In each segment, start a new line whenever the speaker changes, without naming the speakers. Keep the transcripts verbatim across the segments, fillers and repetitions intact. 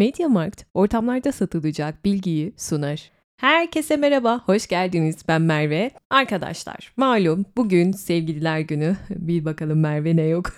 MediaMarkt, ortamlarda satılacak bilgiyi sunar. Herkese merhaba, hoş geldiniz. Ben Merve. Arkadaşlar, malum bugün Sevgililer Günü. Bir bakalım Merve ne yok.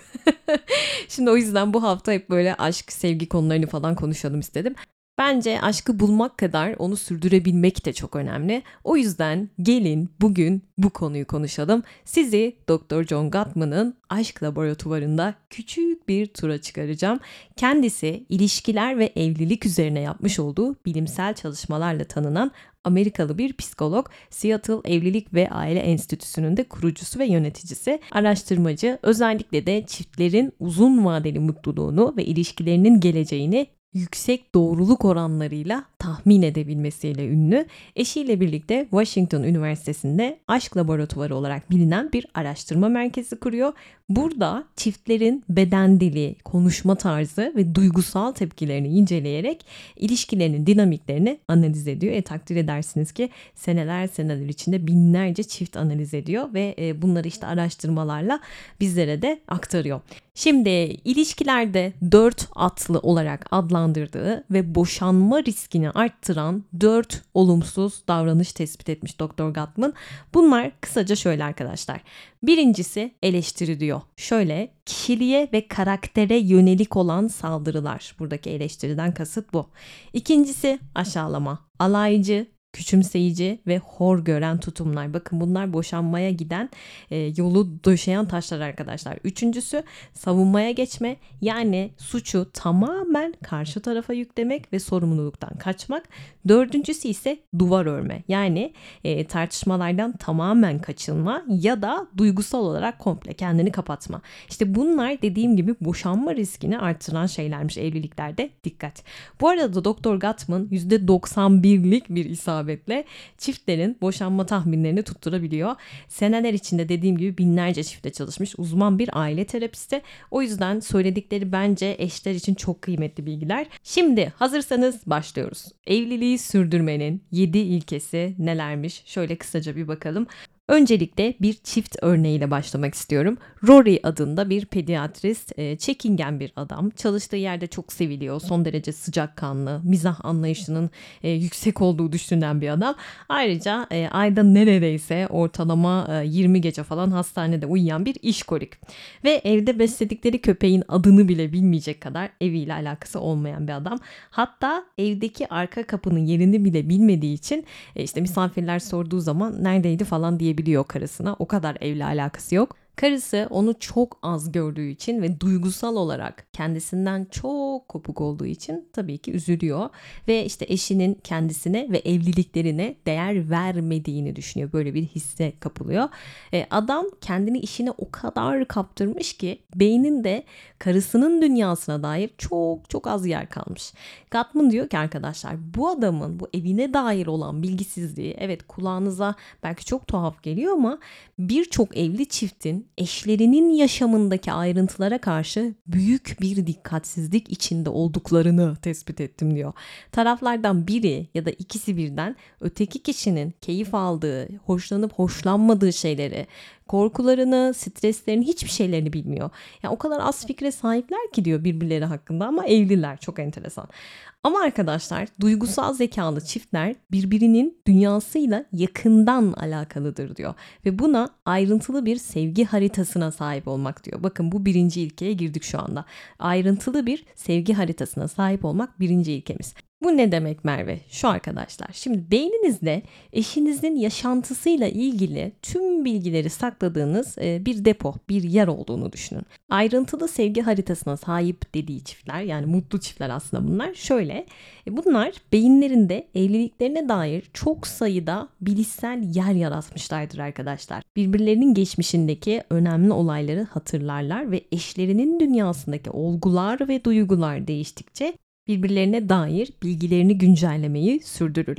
Şimdi o yüzden bu hafta hep böyle aşk, sevgi konularını falan konuşalım istedim. Bence aşkı bulmak kadar onu sürdürebilmek de çok önemli. O yüzden gelin bugün bu konuyu konuşalım. Sizi doktor John Gottman'ın aşk laboratuvarında küçük bir tura çıkaracağım. Kendisi ilişkiler ve evlilik üzerine yapmış olduğu bilimsel çalışmalarla tanınan Amerikalı bir psikolog, Seattle Evlilik ve Aile Enstitüsü'nün de kurucusu ve yöneticisi, araştırmacı, özellikle de çiftlerin uzun vadeli mutluluğunu ve ilişkilerinin geleceğini yüksek doğruluk oranlarıyla tahmin edebilmesiyle ünlü, eşiyle birlikte Washington Üniversitesi'nde aşk laboratuvarı olarak bilinen bir araştırma merkezi kuruyor. Burada çiftlerin beden dili, konuşma tarzı ve duygusal tepkilerini inceleyerek ilişkilerinin dinamiklerini analiz ediyor. E, takdir edersiniz ki seneler seneler içinde binlerce çift analiz ediyor ve e, bunları işte araştırmalarla bizlere de aktarıyor. Şimdi ilişkilerde dört atlı olarak adlandırdığı ve boşanma riskini arttıran dört olumsuz davranış tespit etmiş doktor Gottman. Bunlar kısaca şöyle arkadaşlar. Birincisi eleştiri diyor. Şöyle, kişiliğe ve karaktere yönelik olan saldırılar. Buradaki eleştiriden kasıt bu. İkincisi aşağılama, alaycı, küçümseyici ve hor gören tutumlar. Bakın bunlar boşanmaya giden, e, yolu döşeyen taşlar arkadaşlar. Üçüncüsü savunmaya geçme, yani suçu tamamen karşı tarafa yüklemek ve sorumluluktan kaçmak. Dördüncüsü ise duvar örme, yani e, tartışmalardan tamamen kaçınma ya da duygusal olarak komple kendini kapatma. İşte bunlar dediğim gibi boşanma riskini artıran şeylermiş evliliklerde, dikkat. Bu arada doktor Gottman yüzde doksan birlik bir isabet çiftlerin boşanma tahminlerini tutturabiliyor. Seneler içinde dediğim gibi binlerce çiftle çalışmış uzman bir aile terapisti. O yüzden söyledikleri bence eşler için çok kıymetli bilgiler. Şimdi hazırsanız başlıyoruz. Evliliği sürdürmenin yedi ilkesi nelermiş? Şöyle kısaca bir bakalım. Öncelikle bir çift örneğiyle başlamak istiyorum. Rory adında bir pediatrist, e, çekingen bir adam. Çalıştığı yerde çok seviliyor. Son derece sıcakkanlı, mizah anlayışının e, yüksek olduğu düşünülen bir adam. Ayrıca e, ayda neredeyse ortalama e, yirmi gece falan hastanede uyuyan bir işkolik. Ve evde besledikleri köpeğin adını bile bilmeyecek kadar eviyle alakası olmayan bir adam. Hatta evdeki arka kapının yerini bile bilmediği için e, işte misafirler sorduğu zaman neredeydi falan diye biliyor karısına. O kadar evle alakası yok. Karısı onu çok az gördüğü için ve duygusal olarak kendisinden çok kopuk olduğu için tabii ki üzülüyor. Ve işte eşinin kendisine ve evliliklerine değer vermediğini düşünüyor. Böyle bir hisse kapılıyor. E, adam kendini işine o kadar kaptırmış ki beyninde karısının dünyasına dair çok çok az yer kalmış. Gottman diyor ki arkadaşlar, bu adamın bu evine dair olan bilgisizliği, evet kulağınıza belki çok tuhaf geliyor ama birçok evli çiftin eşlerinin yaşamındaki ayrıntılara karşı büyük bir dikkatsizlik içinde olduklarını tespit ettim diyor. Taraflardan biri ya da ikisi birden öteki kişinin keyif aldığı, hoşlanıp hoşlanmadığı şeyleri, korkularını, streslerini, hiçbir şeylerini bilmiyor. Yani o kadar az fikre sahipler ki diyor birbirleri hakkında ama evliler, çok enteresan. Ama arkadaşlar, duygusal zekalı çiftler birbirinin dünyasıyla yakından alakalıdır diyor. Ve buna ayrıntılı bir sevgi haritasına sahip olmak diyor. Bakın bu birinci ilkeye girdik şu anda. Ayrıntılı bir sevgi haritasına sahip olmak birinci ilkemiz. Bu ne demek Merve? Şu arkadaşlar, şimdi beyninizde eşinizin yaşantısıyla ilgili tüm bilgileri sakladığınız bir depo, bir yer olduğunu düşünün. Ayrıntılı sevgi haritasına sahip dediği çiftler, yani mutlu çiftler aslında bunlar. Şöyle, bunlar beyinlerinde evliliklerine dair çok sayıda bilişsel yer yaratmışlardır arkadaşlar. Birbirlerinin geçmişindeki önemli olayları hatırlarlar ve eşlerinin dünyasındaki olgular ve duygular değiştikçe birbirlerine dair bilgilerini güncellemeyi sürdürürler.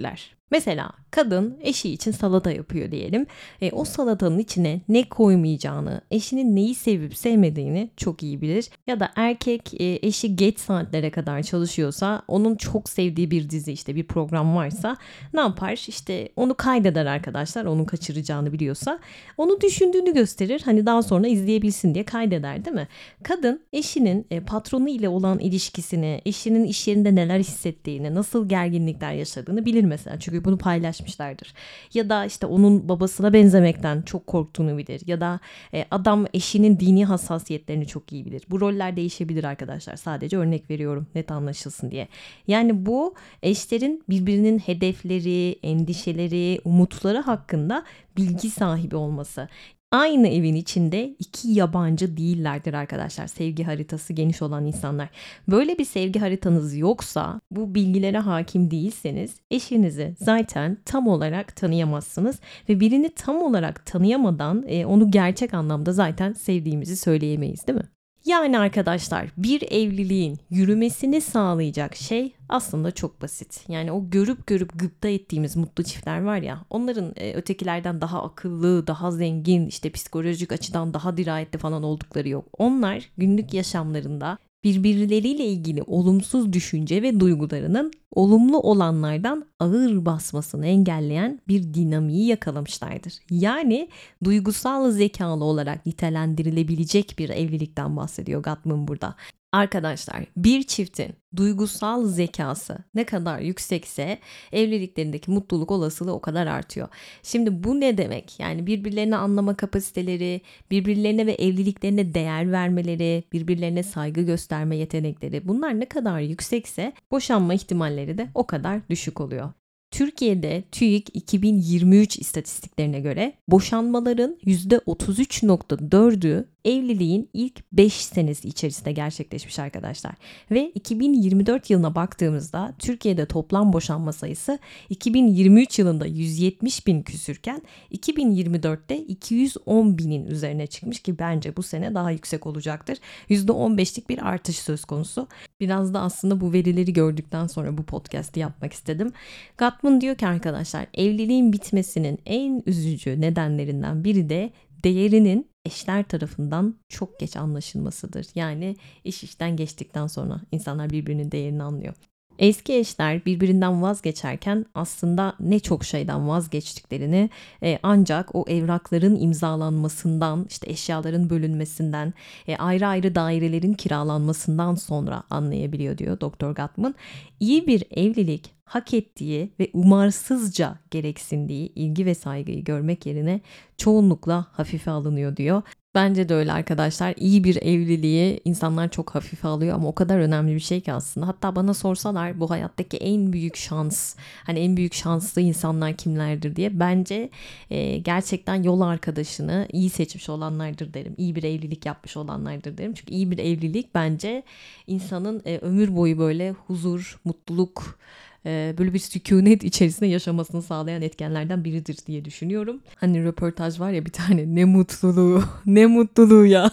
Mesela kadın eşi için salata yapıyor diyelim. E, o salatanın içine ne koymayacağını, eşinin neyi sevip sevmediğini çok iyi bilir. Ya da erkek e, eşi geç saatlere kadar çalışıyorsa, onun çok sevdiği bir dizi, işte bir program varsa ne yapar? İşte onu kaydeder arkadaşlar, onun kaçıracağını biliyorsa. Onu düşündüğünü gösterir. Hani daha sonra izleyebilsin diye kaydeder, değil mi? Kadın eşinin e, patronu ile olan ilişkisini, eşinin iş yerinde neler hissettiğini, nasıl gerginlikler yaşadığını bilir mesela. Çünkü bunu paylaşmışlardır. Ya da işte onun babasına benzemekten çok korktuğunu bilir. Ya da e, adam eşinin dini hassasiyetlerini çok iyi bilir. Bu roller değişebilir arkadaşlar. Sadece örnek veriyorum, net anlaşılsın diye. Yani bu eşlerin birbirinin hedefleri, endişeleri, umutları hakkında bilgi sahibi olması. Aynı evin içinde iki yabancı değillerdir arkadaşlar. Sevgi haritası geniş olan insanlar. Böyle bir sevgi haritanız yoksa, bu bilgilere hakim değilseniz eşinizi zaten tam olarak tanıyamazsınız. Ve birini tam olarak tanıyamadan e, onu gerçek anlamda zaten sevdiğimizi söyleyemeyiz, değil mi? Yani arkadaşlar, bir evliliğin yürümesini sağlayacak şey aslında çok basit. Yani o görüp görüp gıpta ettiğimiz mutlu çiftler var ya, onların e, ötekilerden daha akıllı, daha zengin, işte psikolojik açıdan daha dirayetli falan oldukları yok. Onlar günlük yaşamlarında birbirleriyle ilgili olumsuz düşünce ve duygularının olumlu olanlardan ağır basmasını engelleyen bir dinamiği yakalamışlardır. Yani duygusal zekalı olarak nitelendirilebilecek bir evlilikten bahsediyor Gottman burada. Arkadaşlar, bir çiftin duygusal zekası ne kadar yüksekse evliliklerindeki mutluluk olasılığı o kadar artıyor. Şimdi bu ne demek? Yani birbirlerini anlama kapasiteleri, birbirlerine ve evliliklerine değer vermeleri, birbirlerine saygı gösterme yetenekleri, bunlar ne kadar yüksekse boşanma ihtimalleri de o kadar düşük oluyor. Türkiye'de TÜİK iki bin yirmi üç istatistiklerine göre boşanmaların yüzde otuz üç nokta dördü evliliğin ilk beş senesi içerisinde gerçekleşmiş arkadaşlar. Ve iki bin yirmi dört yılına baktığımızda Türkiye'de toplam boşanma sayısı iki bin yirmi üç yılında yüz yetmiş bin küsürken iki bin yirmi dörtte iki yüz on binin üzerine çıkmış ki bence bu sene daha yüksek olacaktır. yüzde on beşlik bir artış söz konusu. Biraz da aslında bu verileri gördükten sonra bu podcast'i yapmak istedim. Gottman diyor ki arkadaşlar, evliliğin bitmesinin en üzücü nedenlerinden biri de değerinin eşler tarafından çok geç anlaşılmasıdır. Yani iş işten geçtikten sonra insanlar birbirinin değerini anlıyor. Eski eşler birbirinden vazgeçerken aslında ne çok şeyden vazgeçtiklerini e, ancak o evrakların imzalanmasından, işte eşyaların bölünmesinden, e, ayrı ayrı dairelerin kiralanmasından sonra anlayabiliyor diyor Doktor Gottman. İyi bir evlilik hak ettiği ve umarsızca gereksindiği ilgi ve saygıyı görmek yerine çoğunlukla hafife alınıyor diyor. Bence de öyle arkadaşlar. İyi bir evliliği insanlar çok hafife alıyor ama o kadar önemli bir şey ki aslında. Hatta bana sorsalar bu hayattaki en büyük şans, hani en büyük şanslı insanlar kimlerdir diye, bence e, gerçekten yol arkadaşını iyi seçmiş olanlardır derim. İyi bir evlilik yapmış olanlardır derim. Çünkü iyi bir evlilik bence insanın e, ömür boyu böyle huzur, mutluluk, böyle bir sükunet içerisinde yaşamasını sağlayan etkenlerden biridir diye düşünüyorum. Hani röportaj var ya bir tane, ne mutluluğu, ne mutluluğu ya.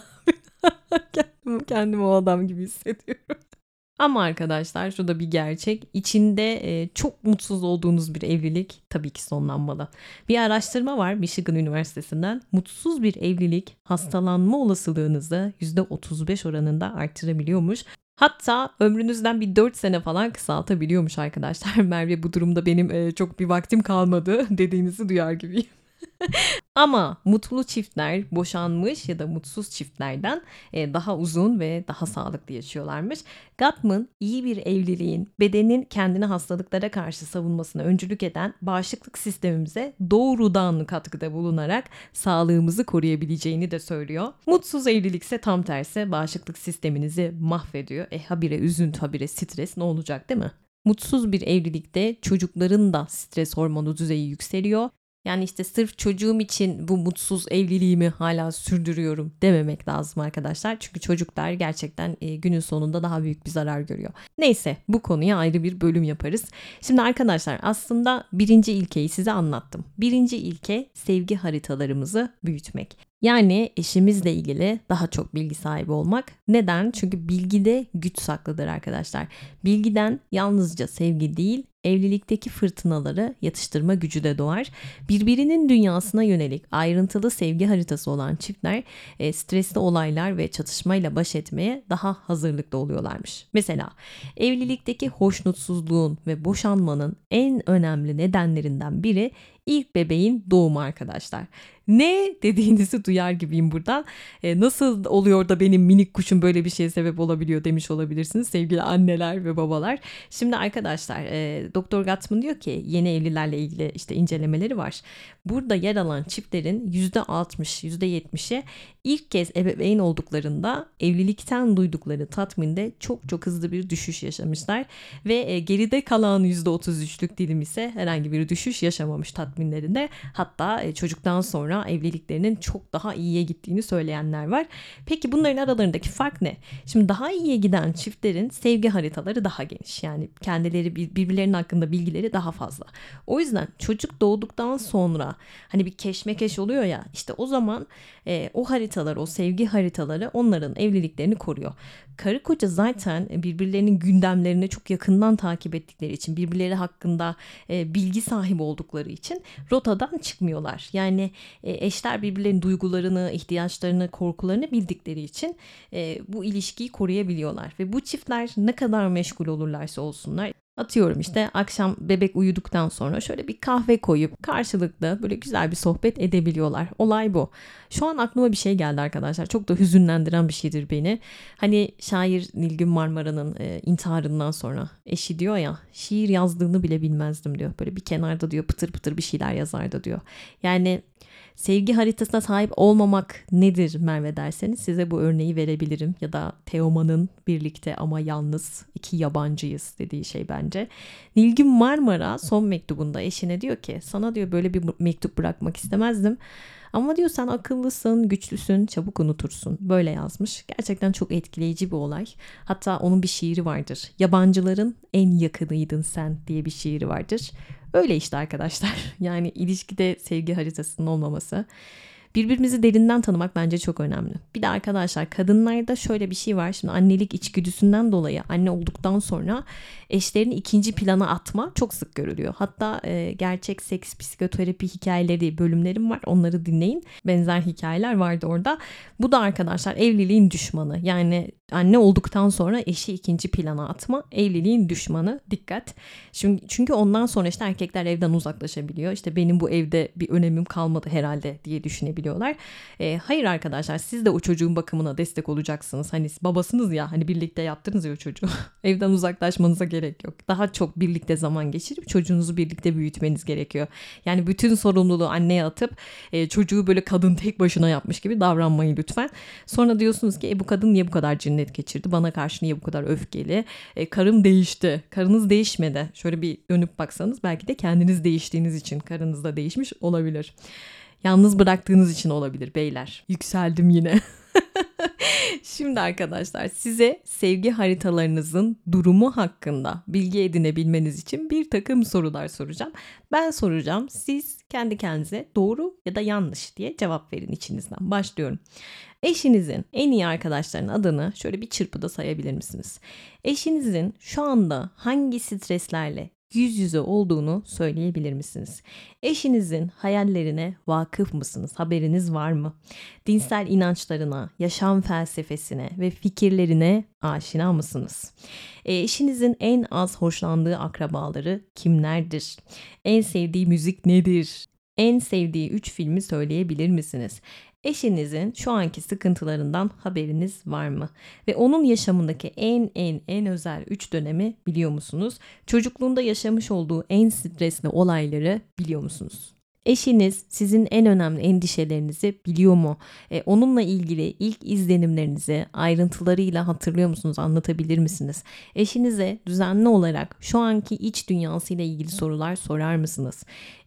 kendimi, kendimi o adam gibi hissediyorum. Ama arkadaşlar, şu da bir gerçek. İçinde e, çok mutsuz olduğunuz bir evlilik tabii ki sonlanmalı. Bir araştırma var Michigan Üniversitesi'nden. Mutsuz bir evlilik hastalanma olasılığınızı yüzde otuz beş oranında artırabiliyormuş. Hatta ömrünüzden bir dört sene falan kısaltabiliyormuş arkadaşlar. Merve, bu durumda benim e, çok bir vaktim kalmadı dediğinizi duyar gibiyim. Ama mutlu çiftler boşanmış ya da mutsuz çiftlerden e, daha uzun ve daha sağlıklı yaşıyorlarmış. Gottman, iyi bir evliliğin bedenin kendini hastalıklara karşı savunmasına öncülük eden bağışıklık sistemimize doğrudan katkıda bulunarak sağlığımızı koruyabileceğini de söylüyor. Mutsuz evlilikse tam tersi, bağışıklık sisteminizi mahvediyor. E habire üzüntü, habire stres, ne olacak değil mi? Mutsuz bir evlilikte çocukların da stres hormonu düzeyi yükseliyor. Yani işte sırf çocuğum için bu mutsuz evliliğimi hala sürdürüyorum dememek lazım arkadaşlar. Çünkü çocuklar gerçekten e, günün sonunda daha büyük bir zarar görüyor. Neyse, bu konuya ayrı bir bölüm yaparız. Şimdi arkadaşlar, aslında birinci ilkeyi size anlattım. Birinci ilke sevgi haritalarımızı büyütmek. Yani eşimizle ilgili daha çok bilgi sahibi olmak. Neden? Çünkü bilgide güç saklıdır arkadaşlar. Bilgiden yalnızca sevgi değil, evlilikteki fırtınaları yatıştırma gücü de doğar. Birbirinin dünyasına yönelik ayrıntılı sevgi haritası olan çiftler e, stresli olaylar ve çatışmayla baş etmeye daha hazırlıklı oluyorlarmış. Mesela evlilikteki hoşnutsuzluğun ve boşanmanın en önemli nedenlerinden biri ilk bebeğin doğumu arkadaşlar. Ne dediğinizi duyar gibiyim buradan. E, nasıl oluyor da benim minik kuşum böyle bir şeye sebep olabiliyor demiş olabilirsiniz sevgili anneler ve babalar. Şimdi arkadaşlar e, Doktor Gottman diyor ki yeni evlilerle ilgili işte incelemeleri var. Burada yer alan çiftlerin yüzde altmış yüzde yetmişi ilk kez ebeveyn olduklarında evlilikten duydukları tatminde çok çok hızlı bir düşüş yaşamışlar. Ve e, geride kalan yüzde otuz üçlük dilim ise herhangi bir düşüş yaşamamış tatminlerinde. Hatta e, çocuktan sonra evliliklerinin çok daha iyiye gittiğini söyleyenler var. Peki bunların aralarındaki fark ne? Şimdi daha iyiye giden çiftlerin sevgi haritaları daha geniş. Yani kendileri birbirlerinin hakkında bilgileri daha fazla. O yüzden çocuk doğduktan sonra hani bir keşmekeş oluyor ya, işte o zaman e, o haritalar, o sevgi haritaları onların evliliklerini koruyor. Karı koca zaten birbirlerinin gündemlerini çok yakından takip ettikleri için, birbirleri hakkında e, bilgi sahibi oldukları için rotadan çıkmıyorlar. Yani e, eşler birbirlerinin duygularını, ihtiyaçlarını, korkularını bildikleri için e, bu ilişkiyi koruyabiliyorlar. Ve bu çiftler ne kadar meşgul olurlarsa olsunlar, atıyorum işte akşam bebek uyuduktan sonra şöyle bir kahve koyup karşılıklı böyle güzel bir sohbet edebiliyorlar. Olay bu. Şu an aklıma bir şey geldi arkadaşlar. Çok da hüzünlendiren bir şeydir beni. Hani şair Nilgün Marmara'nın e, intiharından sonra eşi diyor ya, şiir yazdığını bile bilmezdim diyor. Böyle bir kenarda diyor pıtır pıtır bir şeyler yazardı diyor. Yani sevgi haritasına sahip olmamak nedir Merve derseniz size bu örneği verebilirim. Ya da Teoman'ın birlikte ama yalnız iki yabancıyız dediği şey bence. Nilgün Marmara son mektubunda eşine diyor ki sana diyor böyle bir mektup bırakmak istemezdim. Ama diyor sen akıllısın, güçlüsün, çabuk unutursun. Böyle yazmış. Gerçekten çok etkileyici bir olay. Hatta onun bir şiiri vardır. Yabancıların en yakınıydın sen diye bir şiiri vardır. Öyle işte arkadaşlar. Yani ilişkide sevgi haritasının olmaması. Birbirimizi derinden tanımak bence çok önemli. Bir de arkadaşlar kadınlarda şöyle bir şey var. Şimdi annelik içgüdüsünden dolayı anne olduktan sonra eşlerini ikinci plana atma çok sık görülüyor. Hatta e, gerçek seks psikoterapi hikayeleri bölümlerim var. Onları dinleyin. Benzer hikayeler vardı orada. Bu da arkadaşlar evliliğin düşmanı. Yani anne olduktan sonra eşi ikinci plana atma evliliğin düşmanı. Dikkat. Çünkü, çünkü ondan sonra işte erkekler evden uzaklaşabiliyor. İşte benim bu evde bir önemim kalmadı herhalde diye düşünebiliyorlar. E, hayır arkadaşlar siz de o çocuğun bakımına destek olacaksınız. Hani babasınız ya, hani birlikte yaptınız ya o çocuğu. Evden uzaklaşmanıza gerek yok. Daha çok birlikte zaman geçirip çocuğunuzu birlikte büyütmeniz gerekiyor. Yani bütün sorumluluğu anneye atıp e, çocuğu böyle kadın tek başına yapmış gibi davranmayın lütfen. Sonra diyorsunuz ki e, bu kadın niye bu kadar cinnet geçirdi? Bana karşı niye bu kadar öfkeli? E, karım değişti. Karınız değişmedi. Şöyle bir dönüp baksanız belki de kendiniz değiştiğiniz için karınız da değişmiş olabilir. Yalnız bıraktığınız için olabilir beyler. Yükseldim yine. Şimdi arkadaşlar size sevgi haritalarınızın durumu hakkında bilgi edinebilmeniz için bir takım sorular soracağım. Ben soracağım, siz kendi kendinize doğru ya da yanlış diye cevap verin içinizden. Başlıyorum. Eşinizin en iyi arkadaşlarının adını şöyle bir çırpıda sayabilir misiniz? Eşinizin şu anda hangi streslerle yüz yüze olduğunu söyleyebilir misiniz? Eşinizin hayallerine vakıf mısınız? Haberiniz var mı? Dinsel inançlarına, yaşam felsefesine ve fikirlerine aşina mısınız? E, eşinizin en az hoşlandığı akrabaları kimlerdir? En sevdiği müzik nedir? En sevdiği üç filmi söyleyebilir misiniz? Eşinizin şu anki sıkıntılarından haberiniz var mı? Ve onun yaşamındaki en en en özel üç dönemi biliyor musunuz? Çocukluğunda yaşamış olduğu en stresli olayları biliyor musunuz? Eşiniz sizin en önemli endişelerinizi biliyor mu? E, onunla ilgili ilk izlenimlerinizi ayrıntılarıyla hatırlıyor musunuz? Anlatabilir misiniz? Eşinize düzenli olarak şu anki iç dünyasıyla ilgili sorular sorar mısınız?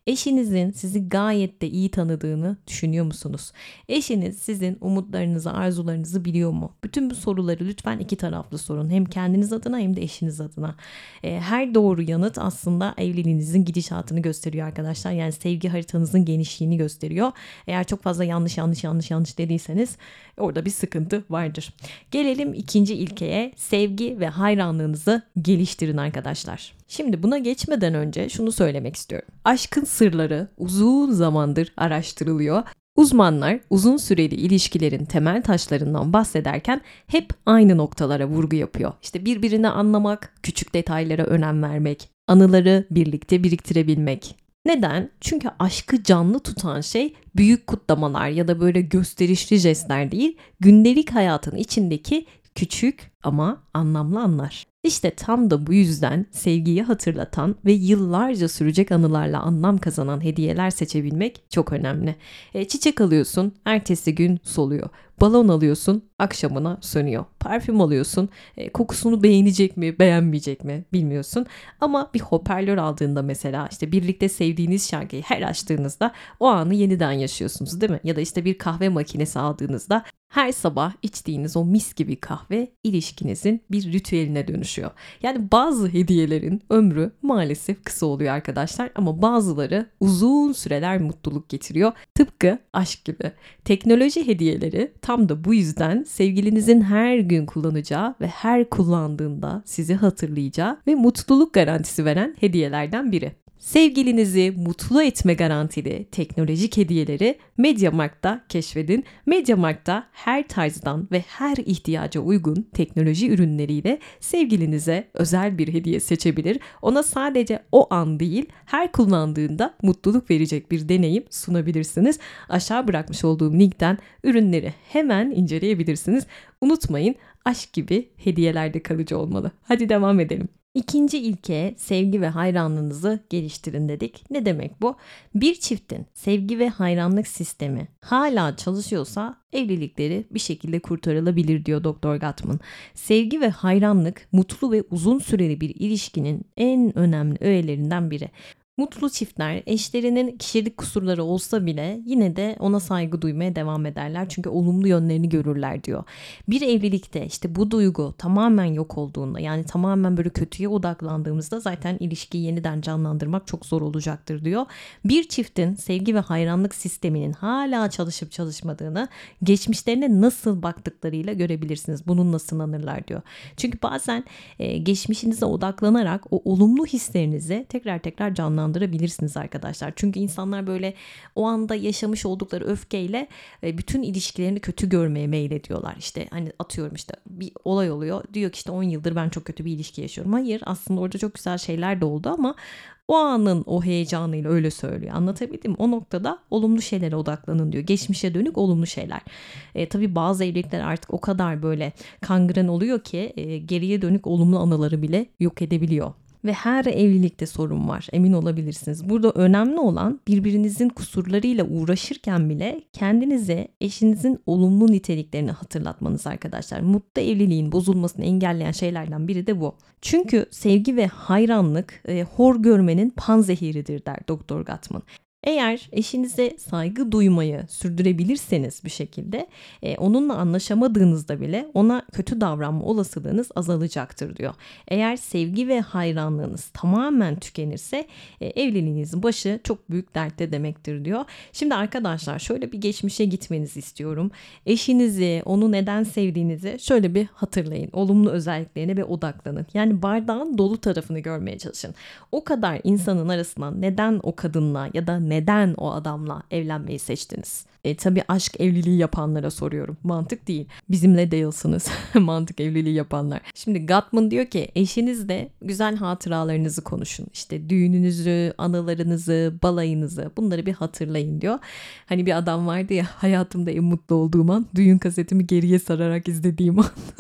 Eşinizin sizi gayet de iyi tanıdığını düşünüyor musunuz? Eşiniz sizin umutlarınızı, arzularınızı biliyor mu? Bütün bu soruları lütfen iki taraflı sorun. Hem kendiniz adına hem de eşiniz adına. E, her doğru yanıt aslında evliliğinizin gidişatını gösteriyor arkadaşlar. Yani sevgi haritanızın genişliğini gösteriyor. Eğer çok fazla yanlış yanlış yanlış yanlış dediyseniz orada bir sıkıntı vardır. Gelelim ikinci ilkeye, sevgi ve hayranlığınızı geliştirin arkadaşlar. Şimdi buna geçmeden önce şunu söylemek istiyorum. Aşkın sırları uzun zamandır araştırılıyor. Uzmanlar uzun süreli ilişkilerin temel taşlarından bahsederken hep aynı noktalara vurgu yapıyor. İşte birbirini anlamak, küçük detaylara önem vermek, anıları birlikte biriktirebilmek. Neden? Çünkü aşkı canlı tutan şey büyük kutlamalar ya da böyle gösterişli jestler değil, gündelik hayatın içindeki küçük ama anlamlı anlar. İşte tam da bu yüzden sevgiyi hatırlatan ve yıllarca sürecek anılarla anlam kazanan hediyeler seçebilmek çok önemli. E, çiçek alıyorsun, ertesi gün soluyor. Balon alıyorsun, akşamına sönüyor. Parfüm alıyorsun, e, kokusunu beğenecek mi, beğenmeyecek mi bilmiyorsun. Ama bir hoparlör aldığında mesela işte birlikte sevdiğiniz şarkıyı her açtığınızda o anı yeniden yaşıyorsunuz, değil mi? Ya da işte bir kahve makinesi aldığınızda her sabah içtiğiniz o mis gibi kahve ilişkinizin bir ritüeline dönüşüyor. Yani bazı hediyelerin ömrü maalesef kısa oluyor arkadaşlar ama bazıları uzun süreler mutluluk getiriyor. Tıpkı aşk gibi. Teknoloji hediyeleri tam da bu yüzden sevgilinizin her gün kullanacağı ve her kullandığında sizi hatırlayacağı ve mutluluk garantisi veren hediyelerden biri. Sevgilinizi mutlu etme garantili teknolojik hediyeleri MediaMarkt'ta keşfedin. MediaMarkt'ta her tarzdan ve her ihtiyaca uygun teknoloji ürünleriyle sevgilinize özel bir hediye seçebilir. Ona sadece o an değil, her kullandığında mutluluk verecek bir deneyim sunabilirsiniz. Aşağı bırakmış olduğum linkten ürünleri hemen inceleyebilirsiniz. Unutmayın, aşk gibi hediyeler de kalıcı olmalı. Hadi devam edelim. İkinci ilke, sevgi ve hayranlığınızı geliştirin dedik. Ne demek bu? Bir çiftin sevgi ve hayranlık sistemi hala çalışıyorsa evlilikleri bir şekilde kurtarılabilir diyor Doktor Gottman. Sevgi ve hayranlık mutlu ve uzun süreli bir ilişkinin en önemli öğelerinden biri. Mutlu çiftler eşlerinin kişilik kusurları olsa bile yine de ona saygı duymaya devam ederler. Çünkü olumlu yönlerini görürler diyor. Bir evlilikte işte bu duygu tamamen yok olduğunda, yani tamamen böyle kötüye odaklandığımızda zaten ilişkiyi yeniden canlandırmak çok zor olacaktır diyor. Bir çiftin sevgi ve hayranlık sisteminin hala çalışıp çalışmadığını geçmişlerine nasıl baktıklarıyla görebilirsiniz. Bununla sınanırlar diyor. Çünkü bazen e, geçmişinize odaklanarak o olumlu hislerinizi tekrar tekrar canlandırabilirsiniz. Andırabilirsiniz arkadaşlar. Çünkü insanlar böyle o anda yaşamış oldukları öfkeyle bütün ilişkilerini kötü görmeye meylediyorlar. İşte hani atıyorum işte bir olay oluyor. Diyor ki işte on yıldır ben çok kötü bir ilişki yaşıyorum. Hayır, aslında orada çok güzel şeyler de oldu ama o anın o heyecanıyla öyle söylüyor. Anlatabildim mi? O noktada olumlu şeylere odaklanın diyor. Geçmişe dönük olumlu şeyler. E, tabii bazı evlilikler artık o kadar böyle kangren oluyor ki e, geriye dönük olumlu anıları bile yok edebiliyor. Ve her evlilikte sorun var, emin olabilirsiniz. Burada önemli olan birbirinizin kusurlarıyla uğraşırken bile kendinize eşinizin olumlu niteliklerini hatırlatmanız arkadaşlar. Mutlu evliliğin bozulmasını engelleyen şeylerden biri de bu. Çünkü sevgi ve hayranlık e, hor görmenin panzehiridir der Doktor Gottman. Eğer eşinize saygı duymayı sürdürebilirseniz bir şekilde e, onunla anlaşamadığınızda bile ona kötü davranma olasılığınız azalacaktır diyor. Eğer sevgi ve hayranlığınız tamamen tükenirse e, evliliğinizin başı çok büyük dertte demektir diyor. Şimdi arkadaşlar şöyle bir geçmişe gitmenizi istiyorum. Eşinizi, onu neden sevdiğinizi şöyle bir hatırlayın. Olumlu özelliklerine ve odaklanın. Yani bardağın dolu tarafını görmeye çalışın. O kadar insanın arasından neden o kadınla ya da neden o adamla evlenmeyi seçtiniz? E tabii aşk evliliği yapanlara soruyorum. Mantık değil. Bizimle değilsiniz. Mantık evliliği yapanlar. Şimdi Gottman diyor ki eşinizle güzel hatıralarınızı konuşun. İşte düğününüzü, anılarınızı, balayınızı, bunları bir hatırlayın diyor. Hani bir adam vardı ya, hayatımda en mutlu olduğum an düğün kasetimi geriye sararak izlediğim an.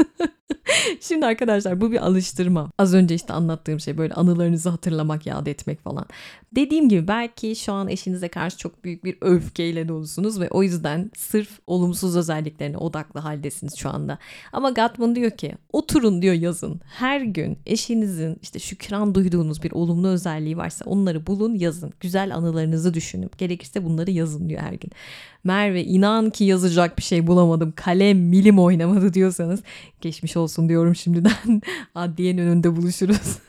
Şimdi arkadaşlar bu bir alıştırma. Az önce işte anlattığım şey böyle anılarınızı hatırlamak, yad etmek falan. Dediğim gibi belki şu an eşinize karşı çok büyük bir öfkeyle dolusunuz ve o yüzden sırf olumsuz özelliklerine odaklı haldesiniz şu anda. Ama Gottman diyor ki oturun diyor, yazın. Her gün eşinizin işte şükran duyduğunuz bir olumlu özelliği varsa onları bulun, yazın. Güzel anılarınızı düşünün. Gerekirse bunları yazın diyor her gün. Merve inan ki yazacak bir şey bulamadım. Kalem milim oynamadı diyorsanız geçmiş olsun diyorum şimdiden. Adliyenin önünde buluşuruz.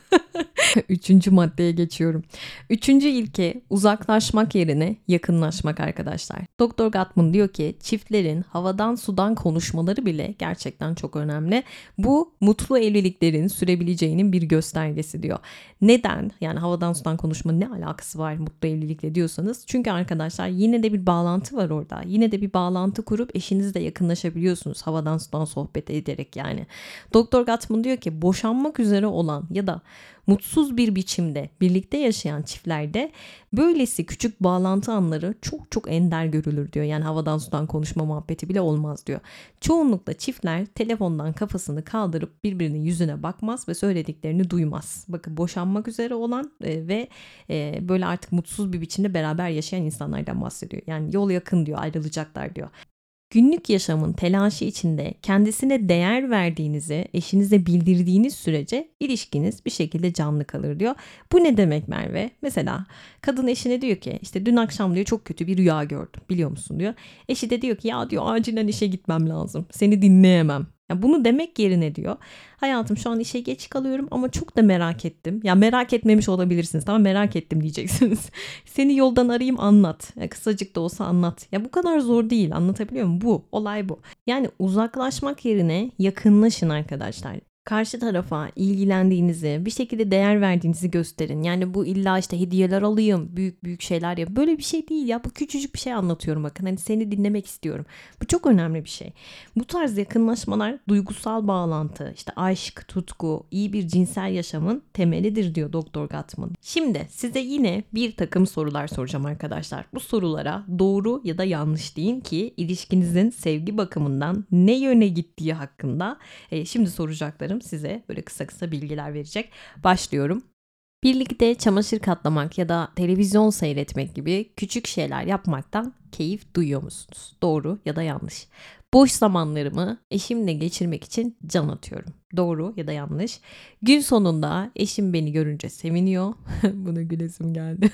Üçüncü maddeye geçiyorum. Üçüncü ilke uzaklaşmak yerine yakınlaşmak arkadaşlar. Doktor Gottman diyor ki çiftlerin havadan sudan konuşmaları bile gerçekten çok önemli. Bu mutlu evliliklerin sürebileceğinin bir göstergesi diyor. Neden? Yani havadan sudan konuşma ne alakası var mutlu evlilikle diyorsanız. Çünkü arkadaşlar yine de bir bağlantı var orada. Yine de bir bağlantı kurup eşinizle yakınlaşabiliyorsunuz havadan sudan sohbet ederek yani. Doktor Gottman diyor ki boşanmak üzere olan ya da mutsuz bir biçimde birlikte yaşayan çiftlerde böylesi küçük bağlantı anları çok çok ender görülür diyor. Yani havadan sudan konuşma muhabbeti bile olmaz diyor. Çoğunlukla çiftler telefondan kafasını kaldırıp birbirinin yüzüne bakmaz ve söylediklerini duymaz. Bakın boşanmak üzere olan e, ve e, böyle artık mutsuz bir biçimde beraber yaşayan insanlardan bahsediyor. Yani yol yakın diyor, ayrılacaklar diyor. Günlük yaşamın telaşı içinde kendisine değer verdiğinizi eşinize bildirdiğiniz sürece ilişkiniz bir şekilde canlı kalır diyor. Bu ne demek Merve? Mesela kadın eşine diyor ki işte dün akşam diyor çok kötü bir rüya gördüm, biliyor musun diyor. Eşi de diyor ki ya diyor acilen işe gitmem lazım, seni dinleyemem. Ya bunu demek yerine diyor hayatım şu an işe geç kalıyorum ama çok da merak ettim. Ya merak etmemiş olabilirsiniz, tamam, merak ettim diyeceksiniz. Seni yoldan arayayım, anlat. Ya kısacık da olsa anlat. Ya bu kadar zor değil, anlatabiliyor muyum? Bu olay bu. Yani uzaklaşmak yerine yakınlaşın arkadaşlar. Karşı tarafa ilgilendiğinizi, bir şekilde değer verdiğinizi gösterin. Yani bu illa işte hediyeler alayım, büyük büyük şeyler yap. Böyle bir şey değil ya. Bu küçücük bir şey anlatıyorum bakın. Hani seni dinlemek istiyorum. Bu çok önemli bir şey. Bu tarz yakınlaşmalar duygusal bağlantı, işte aşk, tutku, iyi bir cinsel yaşamın temelidir diyor Doktor Gottman. Şimdi size yine bir takım sorular soracağım arkadaşlar. Bu sorulara doğru ya da yanlış deyin ki ilişkinizin sevgi bakımından ne yöne gittiği hakkında e, şimdi soracaklarım size böyle kısa kısa bilgiler verecek. Başlıyorum. Birlikte çamaşır katlamak ya da televizyon seyretmek gibi küçük şeyler yapmaktan keyif duyuyor musunuz? Doğru ya da yanlış. Boş zamanlarımı eşimle geçirmek için can atıyorum. Doğru ya da yanlış. Gün sonunda eşim beni görünce seviniyor. Buna gülesim geldi.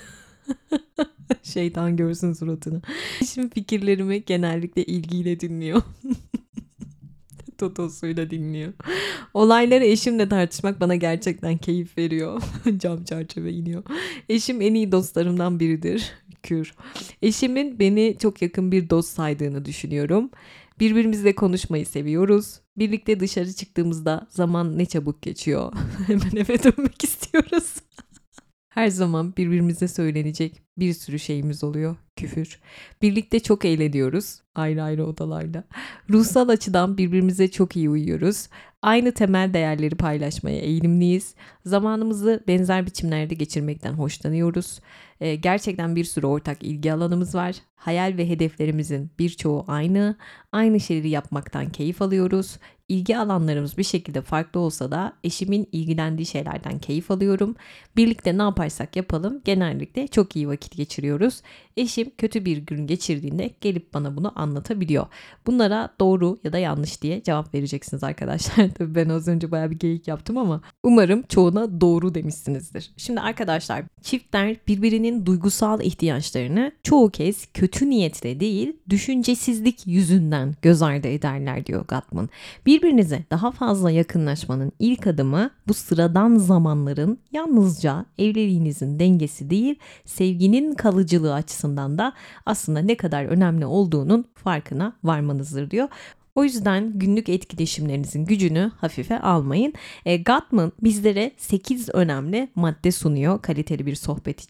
Şeytan görsün suratını. Eşim fikirlerimi genellikle ilgiyle dinliyor. Totosuyla dinliyor. Olayları eşimle tartışmak bana gerçekten keyif veriyor. Cam çerçeve iniyor. Eşim en iyi dostlarımdan biridir. Kür. Eşimin beni çok yakın bir dost saydığını düşünüyorum. Birbirimizle konuşmayı seviyoruz. Birlikte dışarı çıktığımızda zaman ne çabuk geçiyor. Hemen eve dönmek istiyoruz. Her zaman birbirimize söylenecek bir sürü şeyimiz oluyor. Küfür. Birlikte çok eğleniyoruz. Ayrı ayrı odalarda. Ruhsal açıdan birbirimize çok iyi uyuyoruz. Aynı temel değerleri paylaşmaya eğilimliyiz. Zamanımızı benzer biçimlerde geçirmekten hoşlanıyoruz. Ee, gerçekten bir sürü ortak ilgi alanımız var. Hayal ve hedeflerimizin birçoğu aynı. Aynı şeyleri yapmaktan keyif alıyoruz. İlgi alanlarımız bir şekilde farklı olsa da eşimin ilgilendiği şeylerden keyif alıyorum. Birlikte ne yaparsak yapalım genellikle çok iyi vakit geçiriyoruz. Eşim kötü bir gün geçirdiğinde gelip bana bunu anlatabiliyor. Bunlara doğru ya da yanlış diye cevap vereceksiniz arkadaşlar. Tabii ben az önce bayağı bir geyik yaptım ama umarım çoğuna doğru demişsinizdir. Şimdi arkadaşlar çiftler birbirinin duygusal ihtiyaçlarını çoğu kez kötü niyetle değil düşüncesizlik yüzünden göz ardı ederler diyor Gottman. Birbirinize daha fazla yakınlaşmanın ilk adımı bu sıradan zamanların yalnızca evliliğinizin dengesi değil, sevginin kalıcılığı açısından da aslında ne kadar önemli olduğunun farkına varmanızdır diyor. O yüzden günlük etkileşimlerinizin gücünü hafife almayın. E, Gottman bizlere sekiz önemli madde sunuyor kaliteli bir sohbet için.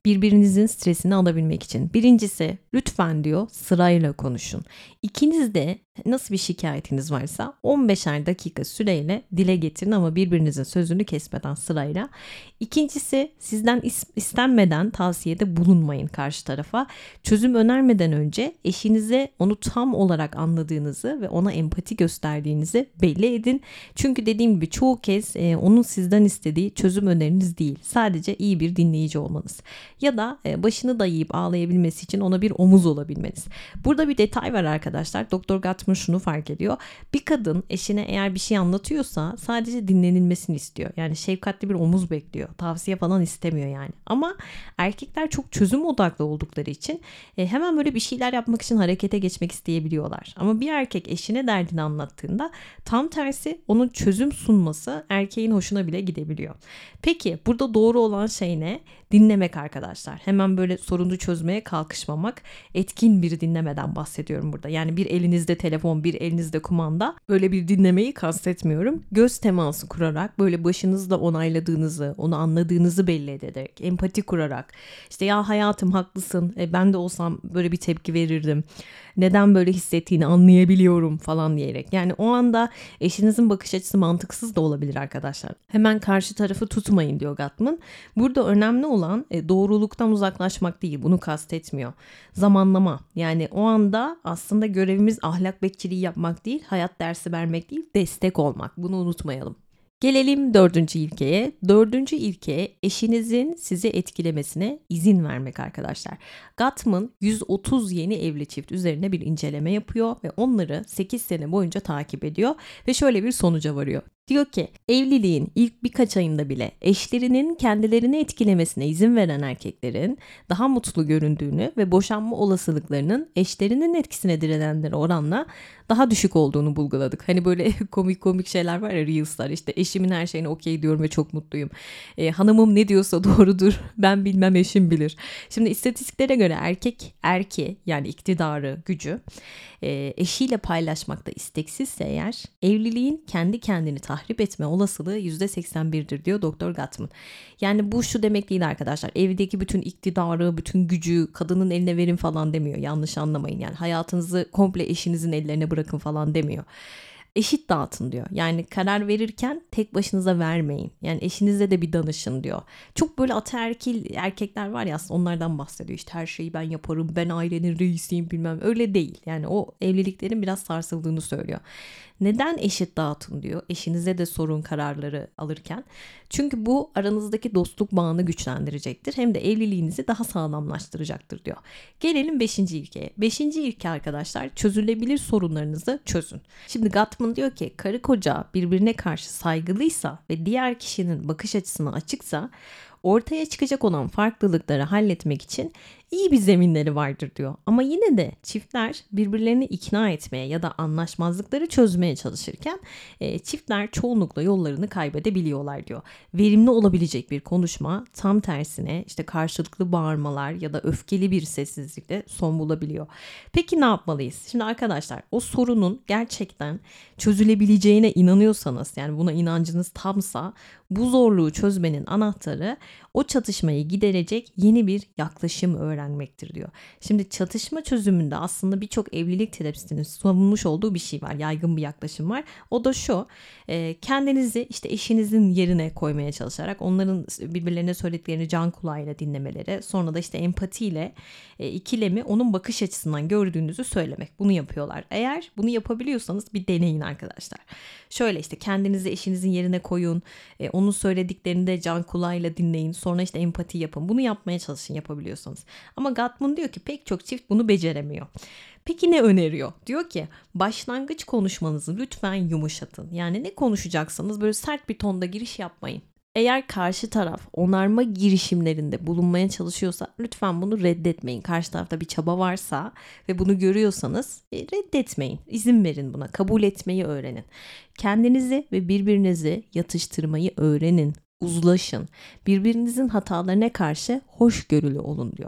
birbirinizin stresini alabilmek için. Birincisi, lütfen diyor sırayla konuşun. İkiniz de nasıl bir şikayetiniz varsa on beşer dakika süreyle dile getirin ama birbirinizin sözünü kesmeden sırayla. İkincisi, sizden istenmeden tavsiyede bulunmayın karşı tarafa. Çözüm önermeden önce eşinize onu tam olarak anladığınızı ve ona empati gösterdiğinizi belli edin. Çünkü dediğim gibi çoğu kez e, onun sizden istediği çözüm öneriniz değil. Sadece iyi bir dinleyici olmanız. Ya da e, başını dayayıp ağlayabilmesi için ona bir omuz olabilmeniz. Burada bir detay var arkadaşlar. Doktor Gottman şunu fark ediyor. Bir kadın eşine eğer bir şey anlatıyorsa sadece dinlenilmesini istiyor. Yani şefkatli bir omuz bekliyor. Tavsiye falan istemiyor yani. Ama erkekler çok çözüm odaklı oldukları için e, hemen böyle bir şeyler yapmak için harekete geçmek isteyebiliyorlar. Ama bir erkek eşine derdini anlattığında tam tersi onun çözüm sunması erkeğin hoşuna bile gidebiliyor. Peki burada doğru olan şey ne? Dinlemek arkadaşlar. Hemen böyle sorunu çözmeye kalkışmamak. Etkin bir dinlemeden bahsediyorum burada. Yani bir elinizde telefon, bir elinizde kumanda. Böyle bir dinlemeyi kastetmiyorum. Göz teması kurarak, böyle başınızla onayladığınızı, onu anladığınızı belli ederek, empati kurarak. İşte ya hayatım haklısın, e, ben de olsam böyle bir tepki verirdim. Neden böyle hissettiğini anlayabiliyorum falan diyerek. Yani o anda eşinizin bakış açısı mantıksız da olabilir arkadaşlar. Hemen karşı tarafı tutmayın diyor Gottman. Burada önemli olan e, doğruluktan uzaklaşmak değil. Bunu kastetmiyor. Zamanlama. Yani o anda aslında görevimiz ahlak bekçiliği yapmak değil, hayat dersi vermek değil, destek olmak. Bunu unutmayalım. Gelelim dördüncü ilkeye. Dördüncü ilke eşinizin sizi etkilemesine izin vermek arkadaşlar. Gottman yüz otuz yeni evli çift üzerine bir inceleme yapıyor ve onları sekiz sene boyunca takip ediyor ve şöyle bir sonuca varıyor. Diyor ki evliliğin ilk birkaç ayında bile eşlerinin kendilerini etkilemesine izin veren erkeklerin daha mutlu göründüğünü ve boşanma olasılıklarının eşlerinin etkisine direnenlere oranla daha düşük olduğunu bulguladık. Hani böyle komik komik şeyler var ya, Reels'lar, işte eşimin her şeyine okey diyorum ve çok mutluyum. E, hanımım ne diyorsa doğrudur, ben bilmem eşim bilir. Şimdi istatistiklere göre erkek erki yani iktidarı, gücü e, eşiyle paylaşmakta isteksizse eğer evliliğin kendi kendini tahrip etme olasılığı yüzde seksen birdir diyor Doktor Gottman. Yani bu şu demek değil arkadaşlar. Evdeki bütün iktidarı, bütün gücü kadının eline verin falan demiyor. Yanlış anlamayın. Yani hayatınızı komple eşinizin ellerine bırakın falan demiyor. Eşit dağıtın diyor. Yani karar verirken tek başınıza vermeyin. Yani eşinize de bir danışın diyor. Çok böyle ataerkil erkekler var ya, aslında onlardan bahsediyor. İşte her şeyi ben yaparım, ben ailenin reisiyim bilmem. Öyle değil. Yani o evliliklerin biraz sarsıldığını söylüyor. Neden eşit dağıtın diyor. Eşinize de sorun kararları alırken. Çünkü bu aranızdaki dostluk bağını güçlendirecektir. Hem de evliliğinizi daha sağlamlaştıracaktır diyor. Gelelim beşinci ilkeye. Beşinci ilke arkadaşlar, çözülebilir sorunlarınızı çözün. Şimdi Gottman diyor ki karı koca birbirine karşı saygılıysa ve diğer kişinin bakış açısına açıksa ortaya çıkacak olan farklılıkları halletmek için iyi bir zeminleri vardır diyor. Ama yine de çiftler birbirlerini ikna etmeye ya da anlaşmazlıkları çözmeye çalışırken e, çiftler çoğunlukla yollarını kaybedebiliyorlar diyor. Verimli olabilecek bir konuşma tam tersine işte karşılıklı bağırmalar ya da öfkeli bir sessizlikle son bulabiliyor. Peki ne yapmalıyız? Şimdi arkadaşlar, o sorunun gerçekten çözülebileceğine inanıyorsanız, yani buna inancınız tamsa, bu zorluğu çözmenin anahtarı o çatışmayı giderecek yeni bir yaklaşım öğrenmektir diyor. Şimdi çatışma çözümünde aslında birçok evlilik terapistinin savunmuş olduğu bir şey var. Yaygın bir yaklaşım var. O da şu: kendinizi işte eşinizin yerine koymaya çalışarak onların birbirlerine söylediklerini can kulağıyla dinlemeleri, sonra da işte empatiyle ikilemi onun bakış açısından gördüğünüzü söylemek. Bunu yapıyorlar. Eğer bunu yapabiliyorsanız bir deneyin arkadaşlar. Şöyle işte kendinizi eşinizin yerine koyun. Onun söylediklerini de can kulağıyla dinleyin. Sonra işte empati yapın. Bunu yapmaya çalışın yapabiliyorsanız. Ama Gottman diyor ki pek çok çift bunu beceremiyor. Peki ne öneriyor? Diyor ki başlangıç konuşmanızı lütfen yumuşatın. Yani ne konuşacaksanız böyle sert bir tonda giriş yapmayın. Eğer karşı taraf onarma girişimlerinde bulunmaya çalışıyorsa lütfen bunu reddetmeyin. Karşı tarafta bir çaba varsa ve bunu görüyorsanız e, reddetmeyin. İzin verin buna. Kabul etmeyi öğrenin. Kendinizi ve birbirinizi yatıştırmayı öğrenin. Uzlaşın. Birbirinizin hatalarına karşı hoşgörülü olun diyor.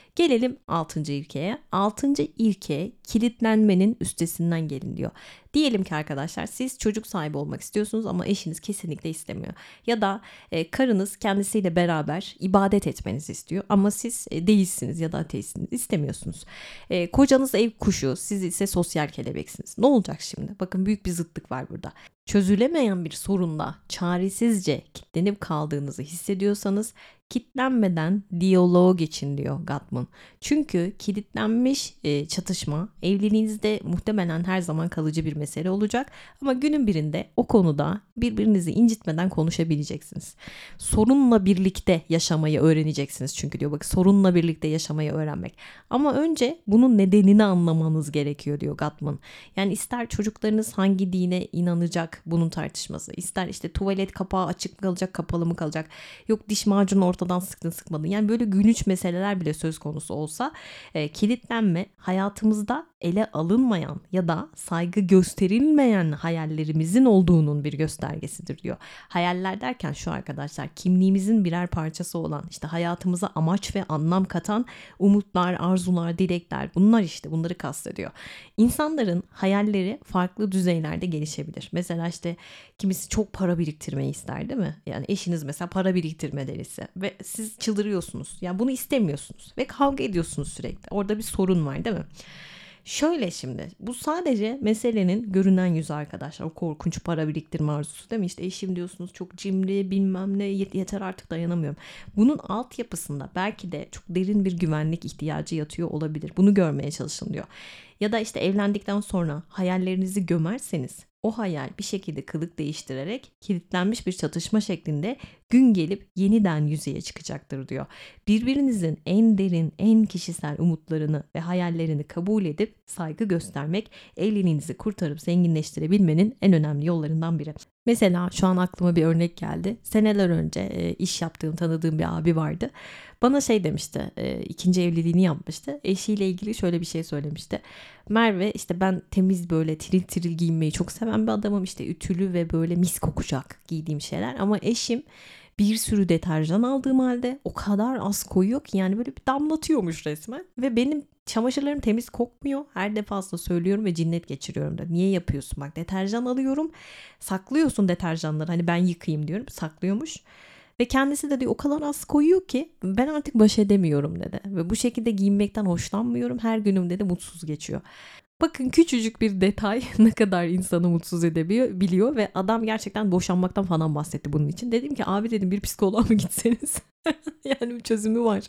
Gelelim altıncı ilkeye. Altıncı ilke kilitlenmenin üstesinden gelin diyor. Diyelim ki arkadaşlar siz çocuk sahibi olmak istiyorsunuz ama eşiniz kesinlikle istemiyor. Ya da e, karınız kendisiyle beraber ibadet etmenizi istiyor ama siz e, değilsiniz ya da ateistsiniz, istemiyorsunuz. E, kocanız ev kuşu, siz ise sosyal kelebeksiniz. Ne olacak şimdi? Bakın büyük bir zıtlık var burada. Çözülemeyen bir sorunla çaresizce kilitlenip kaldığınızı hissediyorsanız kilitlenmeden diyaloğa geçin diyor Gottman. Çünkü kilitlenmiş e, çatışma evliliğinizde muhtemelen her zaman kalıcı bir mesele olacak ama günün birinde o konuda birbirinizi incitmeden konuşabileceksiniz. Sorunla birlikte yaşamayı öğreneceksiniz çünkü diyor. Bak, sorunla birlikte yaşamayı öğrenmek. Ama önce bunun nedenini anlamanız gerekiyor diyor Gottman. Yani ister çocuklarınız hangi dine inanacak bunun tartışması, ister işte tuvalet kapağı açık mı kalacak, kapalı mı kalacak, yok diş macunu ortadan sıktın sıkmadın. Yani böyle günüç meseleler bile söz konusu olsa e, kilitlenme hayatımızda ele alınmayan ya da saygı gösterilmeyen hayallerimizin olduğunun bir göstergesidir diyor. Hayaller derken şu arkadaşlar, kimliğimizin birer parçası olan, işte hayatımıza amaç ve anlam katan umutlar, arzular, dilekler, bunlar işte bunları kastediyor. İnsanların hayalleri farklı düzeylerde gelişebilir. Mesela işte kimisi çok para biriktirmeyi ister, değil mi? Yani eşiniz mesela para biriktirme delisi ve siz çıldırıyorsunuz. Yani bunu istemiyorsunuz ve kavga ediyorsunuz sürekli. Orada bir sorun var, değil mi? Şöyle şimdi, bu sadece meselenin görünen yüzü arkadaşlar. O korkunç para biriktirme arzusu, değil mi? İşte eşim diyorsunuz çok cimri, bilmem ne, yeter artık dayanamıyorum. Bunun altyapısında belki de çok derin bir güvenlik ihtiyacı yatıyor olabilir. Bunu görmeye çalışın diyor. Ya da işte evlendikten sonra hayallerinizi gömerseniz o hayal bir şekilde kılık değiştirerek kilitlenmiş bir çatışma şeklinde gün gelip yeniden yüzeye çıkacaktır diyor. Birbirinizin en derin, en kişisel umutlarını ve hayallerini kabul edip saygı göstermek evliliğinizi kurtarıp zenginleştirebilmenin en önemli yollarından biri. Mesela şu an aklıma bir örnek geldi. Seneler önce e, iş yaptığım, tanıdığım bir abi vardı. Bana şey demişti, e, ikinci evliliğini yapmıştı. Eşiyle ilgili şöyle bir şey söylemişti. Merve, işte ben temiz böyle tiril tiril giyinmeyi çok seven bir adamım. İşte ütülü ve böyle mis kokacak giydiğim şeyler. Ama eşim bir sürü deterjan aldığım halde o kadar az koyuyor ki yani böyle bir damlatıyormuş resmen. Ve benim çamaşırlarım temiz kokmuyor. Her defasında söylüyorum ve cinnet geçiriyorum da. Niye yapıyorsun? Bak, deterjan alıyorum. Saklıyorsun deterjanları. Hani ben yıkayayım diyorum. Saklıyormuş. Ve kendisi de diyor o kadar az koyuyor ki ben artık baş edemiyorum dedi. Ve bu şekilde giyinmekten hoşlanmıyorum. Her günüm dedi mutsuz geçiyor. Bakın, küçücük bir detay ne kadar insanı mutsuz edebiliyor biliyor ve adam gerçekten boşanmaktan falan bahsetti bunun için. Dedim ki abi, dedim, bir psikoloğa mı gitseniz? Yani bir çözümü var.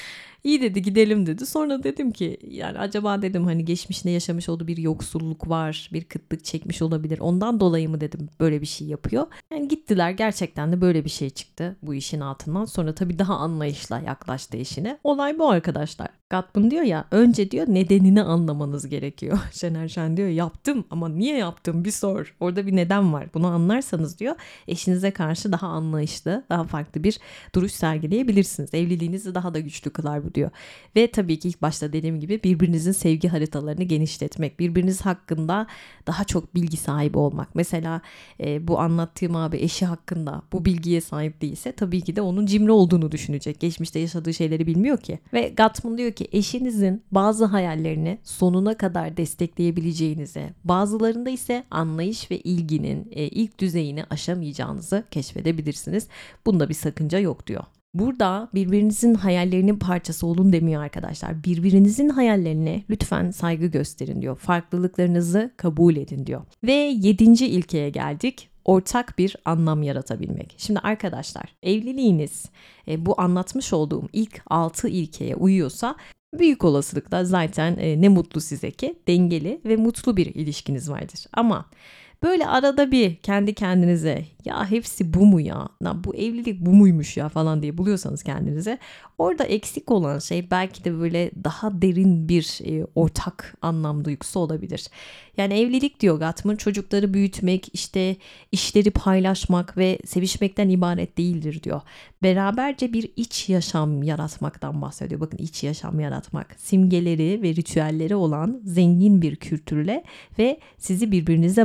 İyi dedi, gidelim dedi. Sonra dedim ki yani acaba dedim hani geçmişinde yaşamış olduğu bir yoksulluk var, bir kıtlık çekmiş olabilir. Ondan dolayı mı dedim böyle bir şey yapıyor. Yani gittiler, gerçekten de böyle bir şey çıktı bu işin altından. Sonra tabii daha anlayışla yaklaştı eşine. Olay bu arkadaşlar. Gottman diyor ya, önce diyor nedenini anlamanız gerekiyor. Şener Şen diyor yaptım ama niye yaptım bir sor. Orada bir neden var. Bunu anlarsanız diyor eşinize karşı daha anlayışlı, daha farklı bir duruş sergileyebilirsiniz. Evliliğinizi daha da güçlü kılar bu diyor. Ve tabii ki ilk başta dediğim gibi birbirinizin sevgi haritalarını genişletmek, birbiriniz hakkında daha çok bilgi sahibi olmak. Mesela e, bu anlattığım abi eşi hakkında bu bilgiye sahip değilse tabii ki de onun cimri olduğunu düşünecek. Geçmişte yaşadığı şeyleri bilmiyor ki. Ve Gottman diyor ki eşinizin bazı hayallerini sonuna kadar destekleyebileceğinizi, bazılarında ise anlayış ve ilginin e, ilk düzeyini aşamayacağınızı keşfedebilirsiniz. Bunda bir sakınca yok diyor. Burada birbirinizin hayallerinin parçası olun demiyor arkadaşlar. Birbirinizin hayallerine lütfen saygı gösterin diyor. Farklılıklarınızı kabul edin diyor. Ve yedinci ilkeye geldik. Ortak bir anlam yaratabilmek. Şimdi arkadaşlar, evliliğiniz e, bu anlatmış olduğum ilk altı ilkeye uyuyorsa büyük olasılıkla zaten e, ne mutlu size ki dengeli ve mutlu bir ilişkiniz vardır. Ama böyle arada bir kendi kendinize ya hepsi bu mu ya, lan bu evlilik bu muymuş ya falan diye buluyorsanız kendinize, orada eksik olan şey belki de böyle daha derin bir e, ortak anlam duygusu olabilir. Yani evlilik diyor Gottman, çocukları büyütmek, işte işleri paylaşmak ve sevişmekten ibaret değildir diyor. Beraberce bir iç yaşam yaratmaktan bahsediyor. Bakın, iç yaşam yaratmak, simgeleri ve ritüelleri olan zengin bir kültürle ve sizi birbirinize bağlayan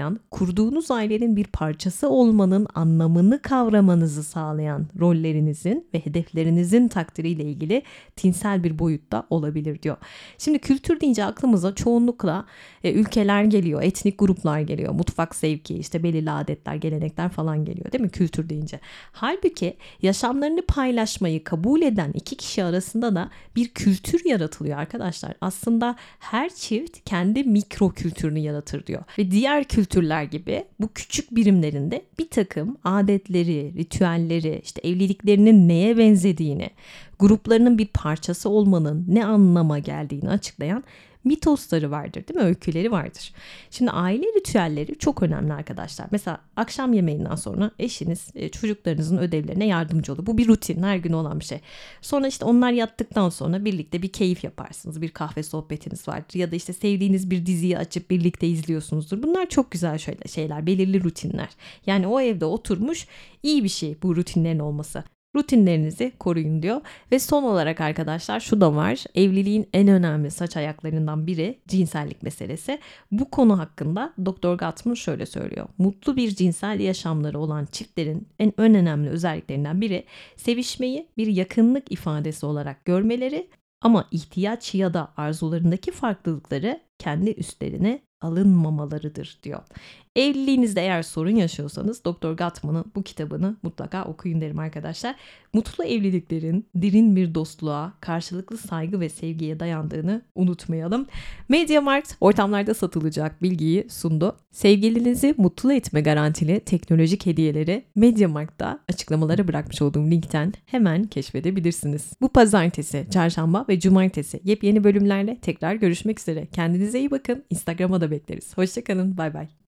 sağlayan, kurduğunuz ailenin bir parçası olmanın anlamını kavramanızı sağlayan rollerinizin ve hedeflerinizin takdiriyle ilgili tinsel bir boyutta olabilir diyor. Şimdi kültür deyince aklımıza çoğunlukla e, ülkeler geliyor, etnik gruplar geliyor, mutfak zevki, işte belirli adetler, gelenekler falan geliyor değil mi kültür deyince? Halbuki yaşamlarını paylaşmayı kabul eden iki kişi arasında da bir kültür yaratılıyor arkadaşlar. Aslında her çift kendi mikro kültürünü yaratır diyor. Ve diğer kültürler gibi bu küçük birimlerinde bir takım adetleri, ritüelleri, işte evliliklerinin neye benzediğini, gruplarının bir parçası olmanın ne anlama geldiğini açıklayan mitosları vardır değil mi? Öyküleri vardır. Şimdi aile ritüelleri çok önemli arkadaşlar. Mesela akşam yemeğinden sonra eşiniz çocuklarınızın ödevlerine yardımcı olur. Bu bir rutin, her gün olan bir şey. Sonra işte onlar yattıktan sonra birlikte bir keyif yaparsınız. Bir kahve sohbetiniz vardır. Ya da işte sevdiğiniz bir diziyi açıp birlikte izliyorsunuzdur. Bunlar çok güzel şöyle şeyler, belirli rutinler. Yani o evde oturmuş iyi bir şey bu rutinlerin olması. Rutinlerinizi koruyun diyor. Ve son olarak arkadaşlar şu da var. Evliliğin en önemli saç ayaklarından biri cinsellik meselesi. Bu konu hakkında doktor Gottman şöyle söylüyor. Mutlu bir cinsel yaşamları olan çiftlerin en önemli özelliklerinden biri sevişmeyi bir yakınlık ifadesi olarak görmeleri ama ihtiyaç ya da arzularındaki farklılıkları kendi üstlerine alınmamalarıdır diyor. Evliliğinizde eğer sorun yaşıyorsanız doktor Gottman'ın bu kitabını mutlaka okuyun derim arkadaşlar. Mutlu evliliklerin derin bir dostluğa, karşılıklı saygı ve sevgiye dayandığını unutmayalım. MediaMarkt ortamlarda satılacak bilgiyi sundu. Sevgilinizi mutlu etme garantili teknolojik hediyeleri MediaMarkt'ta açıklamalara bırakmış olduğum linkten hemen keşfedebilirsiniz. Bu pazartesi, çarşamba ve cumartesi yepyeni bölümlerle tekrar görüşmek üzere. Kendinize iyi bakın. Instagram'a da bekleriz. Hoşçakalın. Bay bay.